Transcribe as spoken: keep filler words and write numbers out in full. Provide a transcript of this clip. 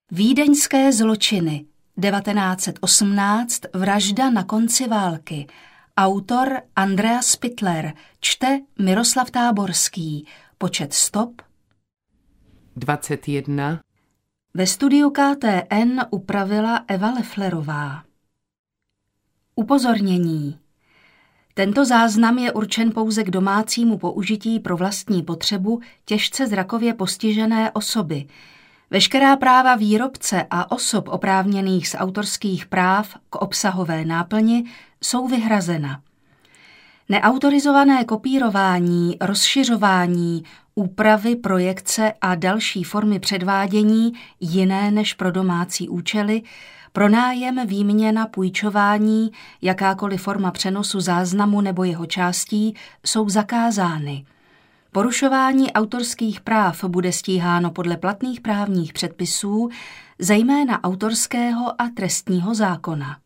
Vídeňské zločiny, devatenáct set osmnáct, vražda na konci války. Autor Andreas Pittler, čte Miroslav Táborský, počet stop dvacet jedna. Ve studiu K T N upravila Eva Lefflerová. Upozornění. Tento záznam je určen pouze k domácímu použití pro vlastní potřebu těžce zrakově postižené osoby. Veškerá práva výrobce a osob oprávněných z autorských práv k obsahové náplni jsou vyhrazena. Neautorizované kopírování, rozšiřování, úpravy, projekce a další formy předvádění jiné než pro domácí účely, pronájem, výměna, půjčování, jakákoliv forma přenosu záznamu nebo jeho částí jsou zakázány. Porušování autorských práv bude stíháno podle platných právních předpisů, zejména autorského a trestního zákona.